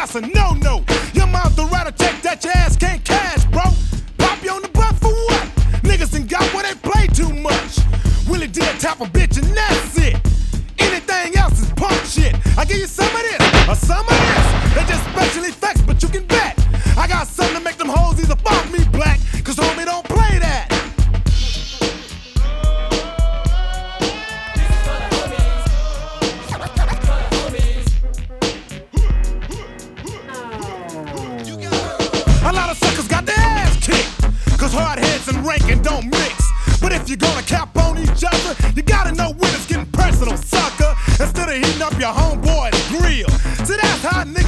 that's a no-no. Your mouth to write a check that your ass can't cash, bro. Pop you on the butt for what? Niggas ain't got where they play too much. Willie did tap a bitch and that's it. Anything else is punk shit. I give you some of this or some of this. They just special effects, but you can bet I got something to make them hoes either fuck me black, cause homie don't play that. A lot of suckers got their ass kicked, cause hard heads and ranking don't mix. But if you're gonna cap on each other, you gotta know when it's getting personal, sucker. Instead of heating up your homeboy's grill. See, that's how niggas